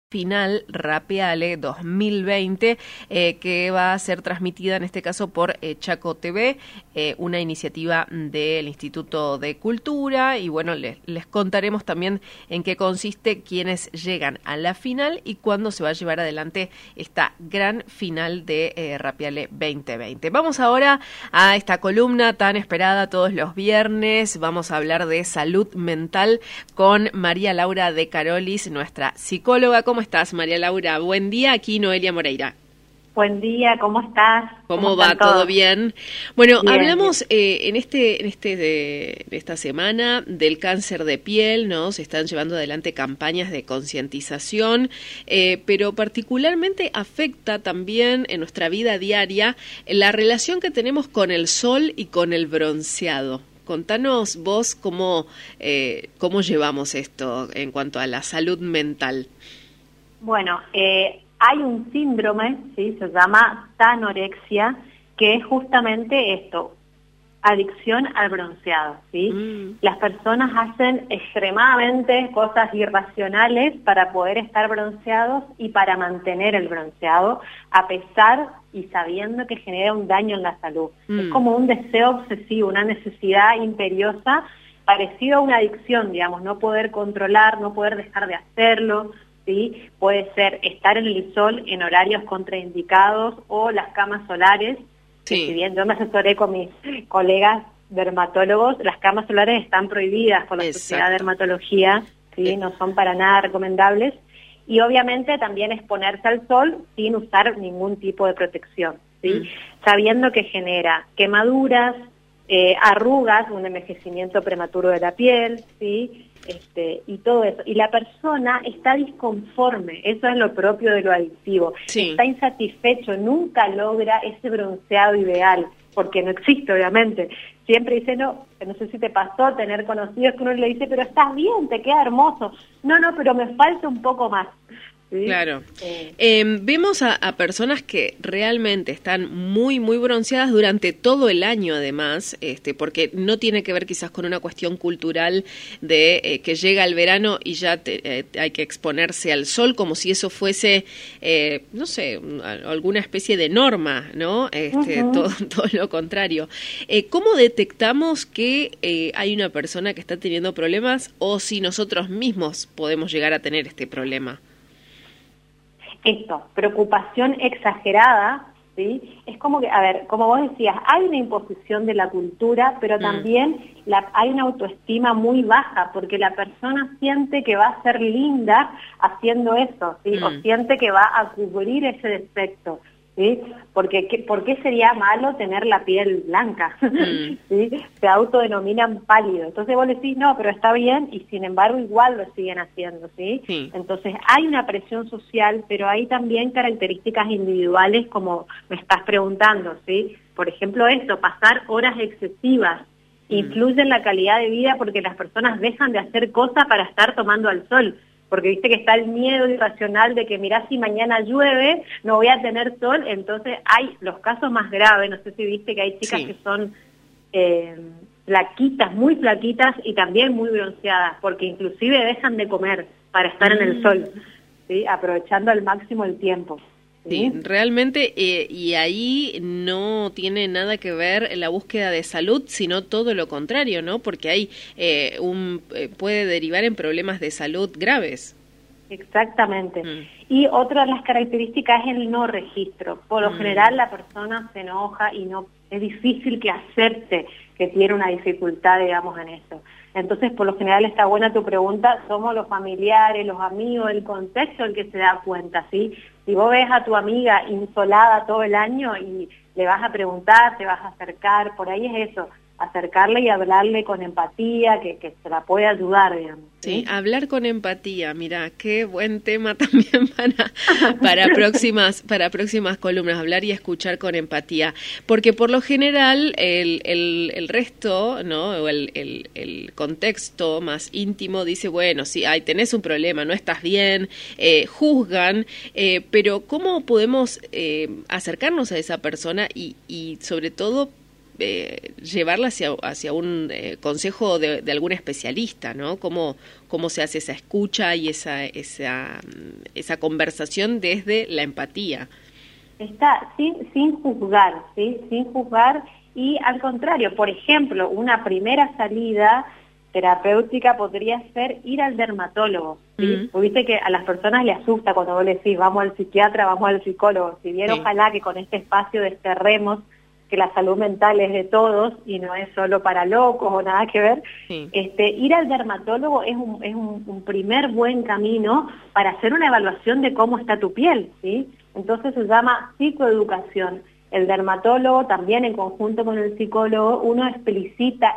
Final Rapeale 2020 que va a ser transmitida en este caso por Chaco TV, una iniciativa del Instituto de Cultura, y bueno, les contaremos también en qué consiste, quiénes llegan a la final y cuándo se va a llevar adelante esta gran final de Rapeale 2020. Vamos ahora a esta columna tan esperada todos los viernes. Vamos a hablar de salud mental con María Laura de Carolis, nuestra psicóloga. ¿Cómo estás, María Laura? Buen día, aquí Noelia Moreira. Buen día, ¿cómo estás? ¿Cómo va? ¿Todo bien? Bueno, bien, hablamos en esta semana del cáncer de piel, ¿no? Se están llevando adelante campañas de concientización, pero particularmente afecta también en nuestra vida diaria la relación que tenemos con el sol y con el bronceado. Contanos vos cómo llevamos esto en cuanto a la salud mental. Bueno, hay un síndrome, ¿sí? Se llama tanorexia, que es justamente esto, adicción al bronceado, ¿sí? Las personas hacen extremadamente cosas irracionales para poder estar bronceados y para mantener el bronceado, a pesar y sabiendo que genera un daño en la salud. Es como un deseo obsesivo, una necesidad imperiosa, parecido a una adicción, digamos, no poder controlar, no poder dejar de hacerlo, ¿sí? Puede ser estar en el sol en horarios contraindicados o las camas solares. Sí. Si bien yo me asesoré con mis colegas dermatólogos, las camas solares están prohibidas por la Sociedad de Dermatología, ¿sí? No son para nada recomendables. Y obviamente también exponerse al sol sin usar ningún tipo de protección, ¿sí? Sabiendo que genera quemaduras, arrugas, un envejecimiento prematuro de la piel, ¿sí? Y todo eso. Y la persona está disconforme, eso es lo propio de lo adictivo. Sí. Está insatisfecho, nunca logra ese bronceado ideal, porque no existe, obviamente. Siempre dice, no sé si te pasó tener conocidos que uno le dice, pero estás bien, te queda hermoso. No, pero me falta un poco más. ¿Sí? Claro. Vemos a personas que realmente están muy, muy bronceadas durante todo el año, además, porque no tiene que ver quizás con una cuestión cultural de que llega el verano y ya hay que exponerse al sol, como si eso fuese, no sé, alguna especie de norma, ¿no? Todo lo contrario. ¿Cómo detectamos que hay una persona que está teniendo problemas o si nosotros mismos podemos llegar a tener este problema? Esto, preocupación exagerada, ¿sí? Es como que, a ver, como vos decías, hay una imposición de la cultura, pero también hay una autoestima muy baja, porque la persona siente que va a ser linda haciendo eso, ¿sí? O siente que va a cubrir ese defecto, ¿sí? Porque ¿por qué sería malo tener la piel blanca? ¿Sí? Se autodenominan pálido. Entonces vos le decís, no, pero está bien, y sin embargo igual lo siguen haciendo, ¿sí? Entonces hay una presión social, pero hay también características individuales, como me estás preguntando, ¿sí? Por ejemplo, pasar horas excesivas influye en la calidad de vida porque las personas dejan de hacer cosas para estar tomando al sol. Porque viste que está el miedo irracional de que mirá, si mañana llueve, no voy a tener sol. Entonces hay los casos más graves, no sé si viste que hay chicas que son flaquitas, muy flaquitas y también muy bronceadas, porque inclusive dejan de comer para estar en el sol, ¿sí? Aprovechando al máximo el tiempo. Sí, realmente, y ahí no tiene nada que ver la búsqueda de salud, sino todo lo contrario, ¿no? Porque hay puede derivar en problemas de salud graves. Exactamente. Y otra de las características es el no registro. Por lo general la persona se enoja y no es difícil que acepte que tiene una dificultad, digamos, en eso. Entonces, por lo general está buena tu pregunta, somos los familiares, los amigos, el contexto el que se da cuenta, ¿sí? Si vos ves a tu amiga insolada todo el año y le vas a preguntar, te vas a acercar, por ahí es eso, acercarle y hablarle con empatía, que se la puede ayudar, digamos. Sí, hablar con empatía, mira, qué buen tema también para próximas columnas, hablar y escuchar con empatía, porque por lo general el resto, ¿no? O el contexto más íntimo dice, bueno, sí, tenés un problema, no estás bien, juzgan, pero ¿cómo podemos acercarnos a esa persona y sobre todo llevarla hacia un consejo de algún especialista, ¿no? Cómo se hace esa escucha y esa conversación desde la empatía. Está sin juzgar, ¿sí? Sin juzgar, y al contrario, por ejemplo, una primera salida terapéutica podría ser ir al dermatólogo, ¿sí? Porque viste que a las personas les asusta cuando vos le decís vamos al psiquiatra, vamos al psicólogo. Si bien ojalá que con este espacio desterremos que la salud mental es de todos y no es solo para locos o nada que ver, ir al dermatólogo es un primer buen camino para hacer una evaluación de cómo está tu piel, ¿sí? Entonces se llama psicoeducación. El dermatólogo también en conjunto con el psicólogo, uno explica,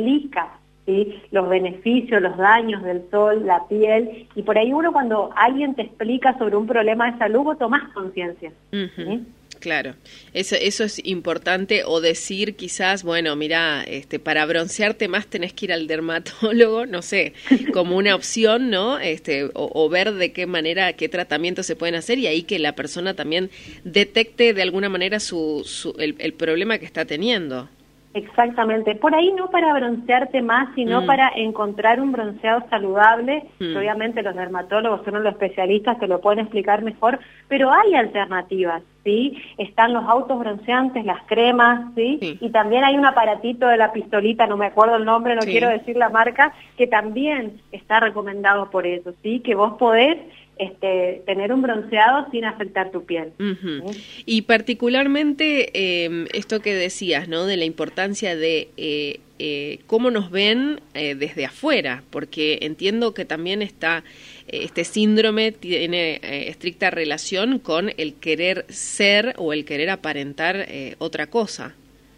¿sí? Los beneficios, los daños del sol, la piel, y por ahí uno cuando alguien te explica sobre un problema de salud, vos tomás conciencia. ¿Sí? Claro, eso es importante, o decir quizás, bueno, mira, para broncearte más tenés que ir al dermatólogo, no sé, como una opción, ¿no? O ver de qué manera, qué tratamientos se pueden hacer, y ahí que la persona también detecte de alguna manera el problema que está teniendo. Exactamente, por ahí no para broncearte más, sino para encontrar un bronceado saludable, que obviamente los dermatólogos son los especialistas que lo pueden explicar mejor, pero hay alternativas, ¿sí? Están los autobronceantes, las cremas, ¿sí? Y también hay un aparatito de la pistolita, no me acuerdo el nombre, no quiero decir la marca, que también está recomendado por eso, ¿sí? Que vos podés tener un bronceado sin afectar tu piel. ¿Sí? Y particularmente esto que decías, ¿no? De la importancia de cómo nos ven desde afuera, porque entiendo que también este síndrome tiene estricta relación con el querer ser o el querer aparentar otra cosa.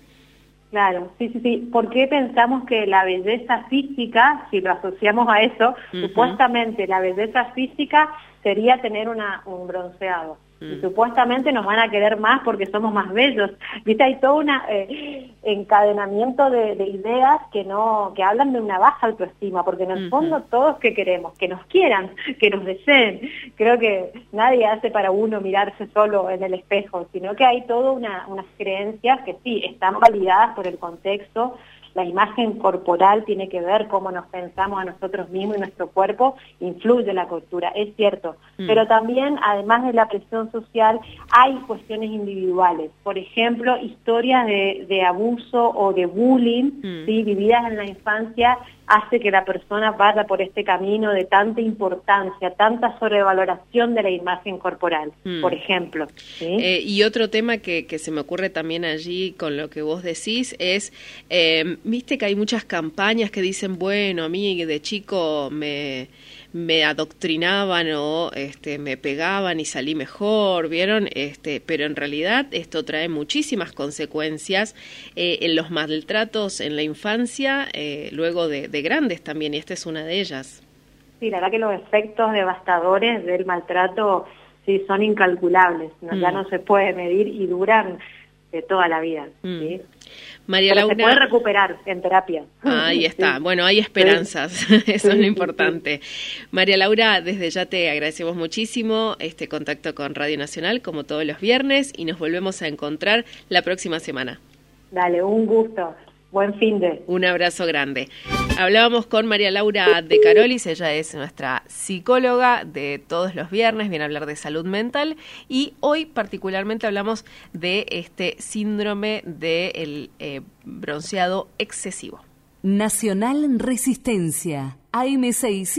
Claro, sí. ¿Por qué pensamos que la belleza física, si lo asociamos a eso, supuestamente la belleza física sería tener un bronceado? Y supuestamente nos van a querer más porque somos más bellos. ¿Viste? Hay todo un encadenamiento de ideas que hablan de una baja autoestima, porque en el fondo todos que queremos, que nos quieran, que nos deseen. Creo que nadie hace para uno mirarse solo en el espejo, sino que hay todas unas creencias que sí, están validadas por el contexto. La imagen corporal tiene que ver cómo nos pensamos a nosotros mismos y nuestro cuerpo, influye la cultura, es cierto. Pero también, además de la presión social, hay cuestiones individuales. Por ejemplo, historias de abuso o de bullying, ¿sí? Vividas en la infancia, hace que la persona vaya por este camino de tanta importancia, tanta sobrevaloración de la imagen corporal, por ejemplo. ¿Sí? Y otro tema que se me ocurre también allí con lo que vos decís es, viste que hay muchas campañas que dicen, bueno, a mí de chico me adoctrinaban o me pegaban y salí mejor, ¿vieron? Pero en realidad esto trae muchísimas consecuencias en los maltratos en la infancia, luego de grandes también, y esta es una de ellas. Sí, la verdad que los efectos devastadores del maltrato sí son incalculables, ya no se puede medir y duran de toda la vida. ¿Sí? María Pero Laura, se puede recuperar en terapia. Ahí está. Sí. Bueno, hay esperanzas. Eso es lo importante. María Laura, desde ya te agradecemos muchísimo este contacto con Radio Nacional, como todos los viernes, y nos volvemos a encontrar la próxima semana. Dale, un gusto. Buen fin de. Un abrazo grande. Hablábamos con María Laura de Carolis, ella es nuestra psicóloga de todos los viernes, viene a hablar de salud mental, y hoy particularmente hablamos de este síndrome del bronceado excesivo. Nacional Resistencia, AM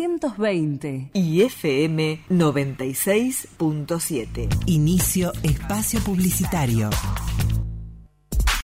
620 y FM 96.7. Inicio espacio publicitario.